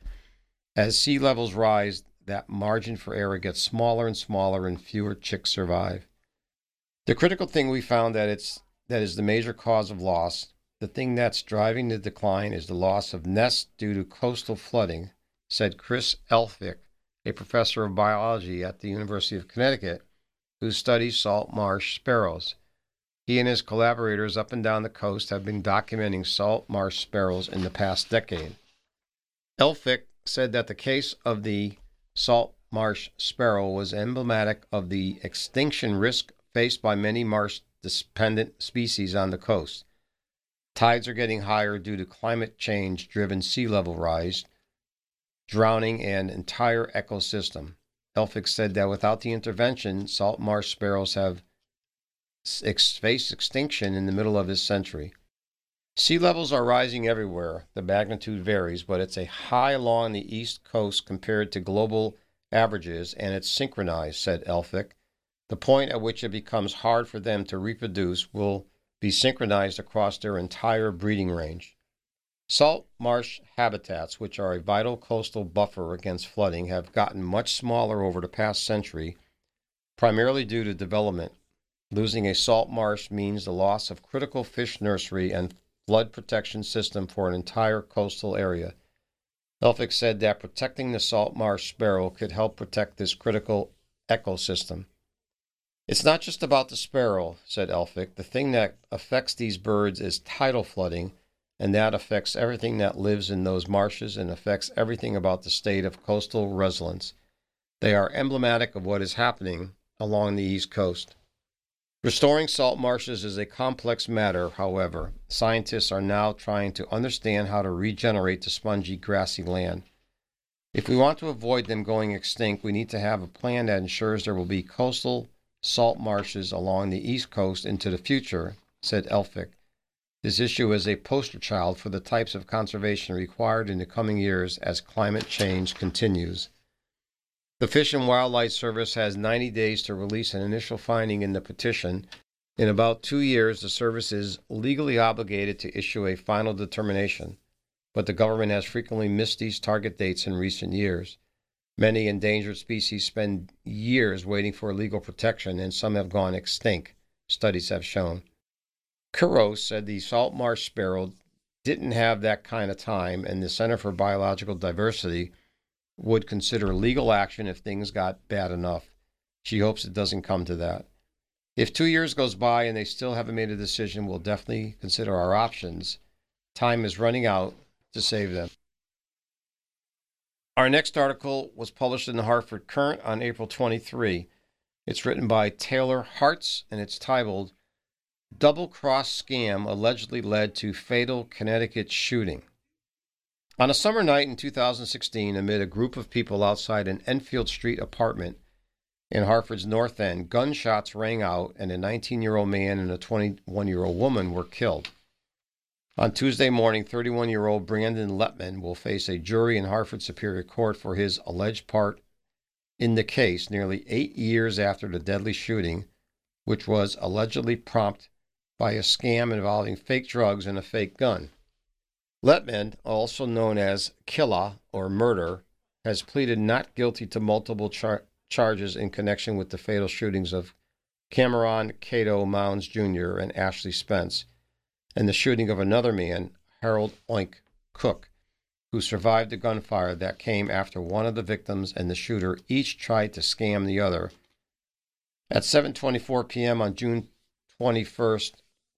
As sea levels rise, that margin for error gets smaller and smaller and fewer chicks survive. The critical thing we found that is the major cause of loss, the thing that's driving the decline is the loss of nests due to coastal flooding, said Chris Elphick, a professor of biology at the University of Connecticut, who studies salt marsh sparrows. He and his collaborators up and down the coast have been documenting salt marsh sparrows in the past decade. Elphick said that the case of the salt marsh sparrow was emblematic of the extinction risk faced by many marsh-dependent species on the coast. Tides are getting higher due to climate change-driven sea level rise, drowning an entire ecosystem. Elphick said that without the intervention, salt marsh sparrows have faced extinction in the middle of this century. Sea levels are rising everywhere. The magnitude varies, but it's a high along the east coast compared to global averages, and it's synchronized, said Elphick. The point at which it becomes hard for them to reproduce will be synchronized across their entire breeding range. Salt marsh habitats, which are a vital coastal buffer against flooding, have gotten much smaller over the past century, primarily due to development. Losing a salt marsh means the loss of critical fish nursery and flood protection system for an entire coastal area. Elphick said that protecting the salt marsh sparrow could help protect this critical ecosystem. It's not just about the sparrow, said Elphick. The thing that affects these birds is tidal flooding, and that affects everything that lives in those marshes and affects everything about the state of coastal resilience. They are emblematic of what is happening along the East Coast. Restoring salt marshes is a complex matter, however. Scientists are now trying to understand how to regenerate the spongy, grassy land. If we want to avoid them going extinct, we need to have a plan that ensures there will be coastal salt marshes along the East Coast into the future, said Elphick. This issue is a poster child for the types of conservation required in the coming years as climate change continues. The Fish and Wildlife Service has 90 days to release an initial finding in the petition. In about 2 years, the service is legally obligated to issue a final determination, but the government has frequently missed these target dates in recent years. Many endangered species spend years waiting for legal protection, and some have gone extinct, studies have shown. Kuros said the salt marsh sparrow didn't have that kind of time, and the Center for Biological Diversity would consider legal action if things got bad enough. She hopes it doesn't come to that. If 2 years goes by and they still haven't made a decision, we'll definitely consider our options. Time is running out to save them. Our next article was published in the Hartford Courant on April 23. It's written by Taylor Hartz, and it's titled, Double Cross Scam Allegedly Led to Fatal Connecticut Shooting. On a summer night in 2016, amid a group of people outside an Enfield Street apartment in Hartford's North End, gunshots rang out and a 19-year-old man and a 21-year-old woman were killed. On Tuesday morning, 31-year-old Brandon Letman will face a jury in Hartford Superior Court for his alleged part in the case nearly 8 years after the deadly shooting, which was allegedly prompted by a scam involving fake drugs and a fake gun. Letman, also known as Killa or Murder, has pleaded not guilty to multiple charges in connection with the fatal shootings of Cameron Cato Mounds Jr. and Ashley Spence, and the shooting of another man, Harold Oink Cook, who survived the gunfire that came after one of the victims and the shooter each tried to scam the other. At 7:24 p.m. on June 21st,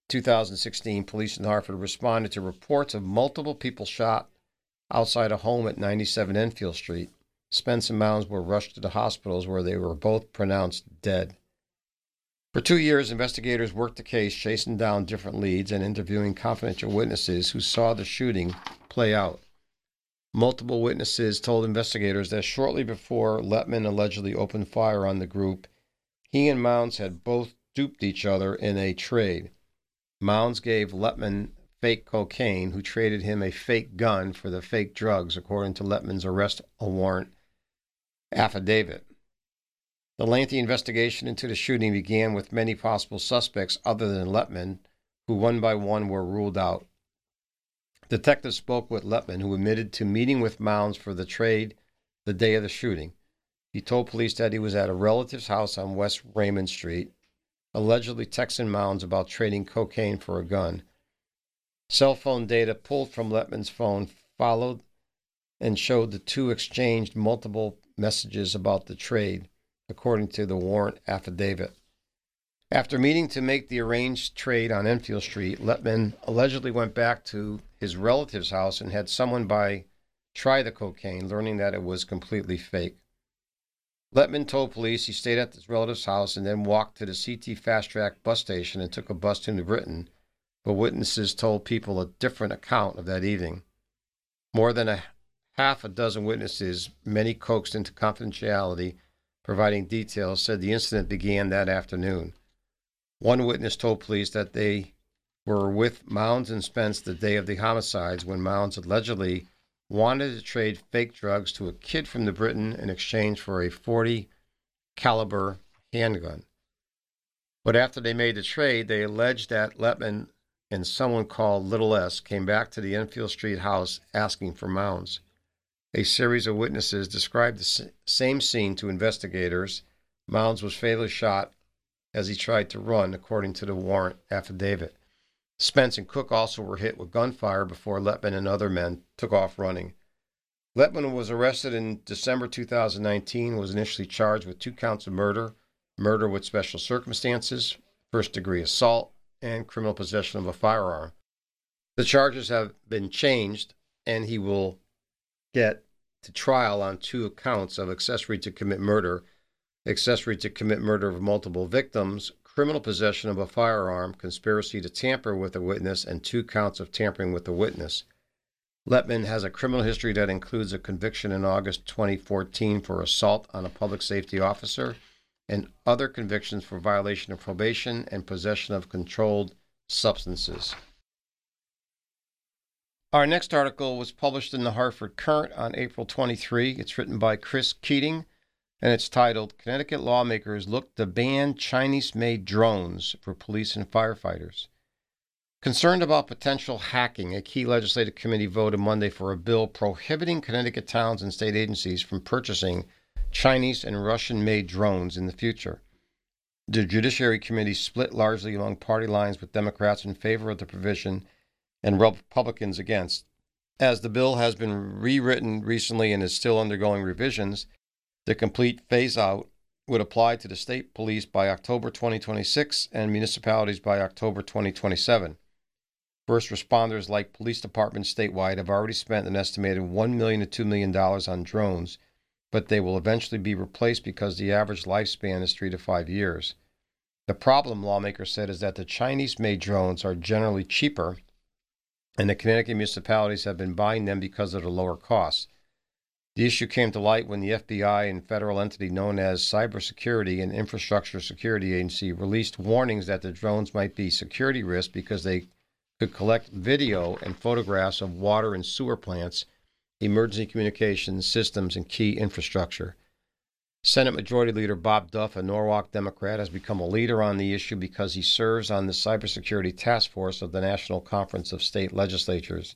2016, police in Hartford responded to reports of multiple people shot outside a home at 97 Enfield Street. Spence and Mounds were rushed to the hospitals where they were both pronounced dead. For 2 years, investigators worked the case, chasing down different leads and interviewing confidential witnesses who saw the shooting play out. Multiple witnesses told investigators that shortly before Letman allegedly opened fire on the group, he and Mounds had both duped each other in a trade. Mounds gave Letman fake cocaine, who traded him a fake gun for the fake drugs, according to Letman's arrest warrant affidavit. The lengthy investigation into the shooting began with many possible suspects other than Letman, who one by one were ruled out. Detectives spoke with Letman, who admitted to meeting with Mounds for the trade the day of the shooting. He told police that he was at a relative's house on West Raymond Street, allegedly texting Mounds about trading cocaine for a gun. Cell phone data pulled from Letman's phone followed and showed the two exchanged multiple messages about the trade, according to the warrant affidavit. After meeting to make the arranged trade on Enfield Street, Letman allegedly went back to his relative's house and had someone try the cocaine, learning that it was completely fake. Letman told police he stayed at his relative's house and then walked to the CT Fast Track bus station and took a bus to New Britain, but witnesses told people a different account of that evening. More than half a dozen witnesses, many coaxed into confidentiality, providing details, said the incident began that afternoon. One witness told police that they were with Mounds and Spence the day of the homicides, when Mounds allegedly wanted to trade fake drugs to a kid from New Britain in exchange for a .40 caliber handgun. But after they made the trade, they alleged that Letman and someone called Little S came back to the Enfield Street house asking for Mounds. A series of witnesses described the same scene to investigators. Mounds was fatally shot as he tried to run, according to the warrant affidavit. Spence and Cook also were hit with gunfire before Letman and other men took off running. Letman was arrested in December 2019, was initially charged with 2 counts of murder, murder with special circumstances, first-degree assault, and criminal possession of a firearm. The charges have been changed, and he will get to trial on 2 counts of accessory to commit murder of multiple victims, criminal possession of a firearm, conspiracy to tamper with a witness, and 2 counts of tampering with a witness. Letman has a criminal history that includes a conviction in August 2014 for assault on a public safety officer and other convictions for violation of probation and possession of controlled substances. Our next article was published in the Hartford Courant on April 23. It's written by Chris Keating, and it's titled, Connecticut Lawmakers Look to Ban Chinese-Made Drones for Police and Firefighters. Concerned about potential hacking, a key legislative committee voted Monday for a bill prohibiting Connecticut towns and state agencies from purchasing Chinese and Russian-made drones in the future. The Judiciary Committee split largely along party lines, with Democrats in favor of the provision and Republicans against. As the bill has been rewritten recently and is still undergoing revisions, the complete phase-out would apply to the state police by October 2026 and municipalities by October 2027. First responders like police departments statewide have already spent an estimated $1 million to $2 million on drones, but they will eventually be replaced because the average lifespan is 3 to 5 years. The problem, lawmakers said, is that the Chinese-made drones are generally cheaper, and the Connecticut municipalities have been buying them because of the lower costs. The issue came to light when the FBI and federal entity known as Cybersecurity and Infrastructure Security Agency released warnings that the drones might be security risks because they could collect video and photographs of water and sewer plants, emergency communications systems, and key infrastructure. Senate Majority Leader Bob Duff, a Norwalk Democrat, has become a leader on the issue because he serves on the Cybersecurity Task Force of the National Conference of State Legislatures.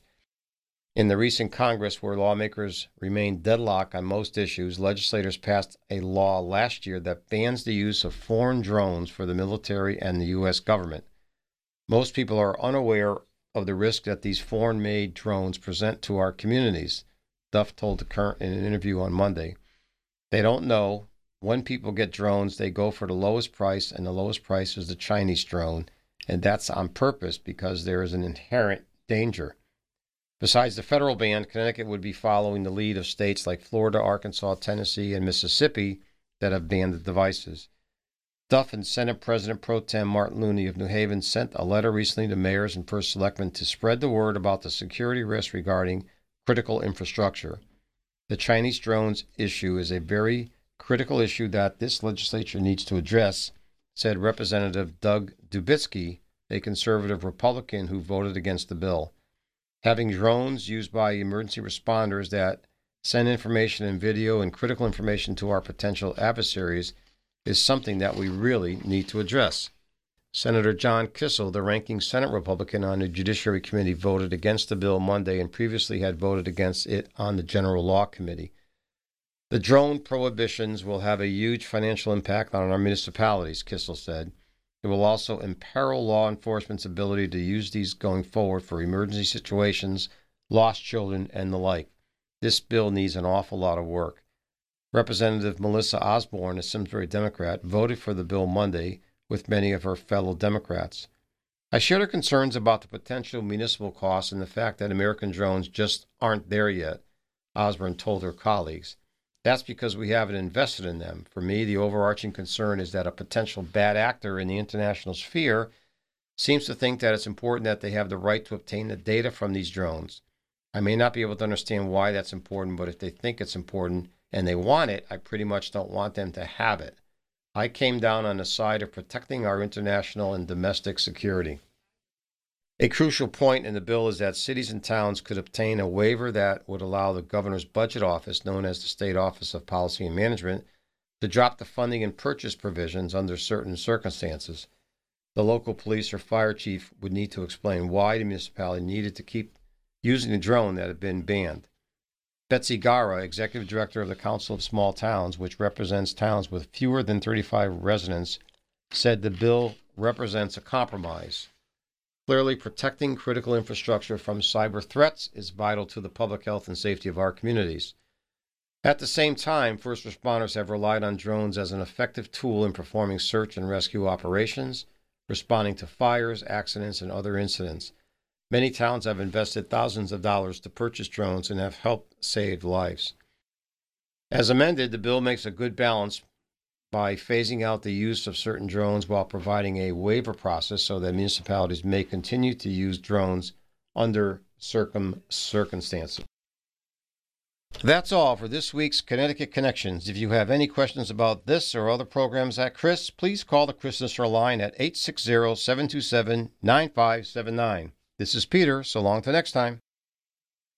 In the recent Congress, where lawmakers remained deadlocked on most issues, legislators passed a law last year that bans the use of foreign drones for the military and the U.S. government. Most people are unaware of the risk that these foreign-made drones present to our communities, Duff told the Current in an interview on Monday. They don't know. When people get drones, they go for the lowest price, and the lowest price is the Chinese drone, and that's on purpose because there is an inherent danger. Besides the federal ban, Connecticut would be following the lead of states like Florida, Arkansas, Tennessee, and Mississippi that have banned the devices. Duff and Senate President Pro Tem Martin Looney of New Haven sent a letter recently to mayors and first selectmen to spread the word about the security risks regarding critical infrastructure. The Chinese drones issue is a very critical issue that this legislature needs to address, said Representative Doug Dubitsky, a conservative Republican who voted against the bill. Having drones used by emergency responders that send information and video and critical information to our potential adversaries is something that we really need to address. Senator John Kissel, the ranking Senate Republican on the Judiciary Committee, voted against the bill Monday and previously had voted against it on the General Law Committee. The drone prohibitions will have a huge financial impact on our municipalities, Kissel said. It will also imperil law enforcement's ability to use these going forward for emergency situations, lost children, and the like. This bill needs an awful lot of work. Representative Melissa Osborne, a Simsbury Democrat, voted for the bill Monday with many of her fellow Democrats. I shared her concerns about the potential municipal costs and the fact that American drones just aren't there yet, Osborne told her colleagues. That's because we haven't invested in them. For me, the overarching concern is that a potential bad actor in the international sphere seems to think that it's important that they have the right to obtain the data from these drones. I may not be able to understand why that's important, but if they think it's important and they want it, I pretty much don't want them to have it. I came down on the side of protecting our international and domestic security. A crucial point in the bill is that cities and towns could obtain a waiver that would allow the governor's budget office, known as the State Office of Policy and Management, to drop the funding and purchase provisions under certain circumstances. The local police or fire chief would need to explain why the municipality needed to keep using the drone that had been banned. Betsy Gara, executive director of the Council of Small Towns, which represents towns with fewer than 35 residents, said the bill represents a compromise. Clearly, protecting critical infrastructure from cyber threats is vital to the public health and safety of our communities. At the same time, first responders have relied on drones as an effective tool in performing search and rescue operations, responding to fires, accidents, and other incidents. Many towns have invested thousands of dollars to purchase drones and have helped save lives. As amended, the bill makes a good balance by phasing out the use of certain drones while providing a waiver process so that municipalities may continue to use drones under circumstances. That's all for this week's Connecticut Connections. If you have any questions about this or other programs at Chris, please call the Chris Listener line at 860-727-9579. This is Peter. So long till next time.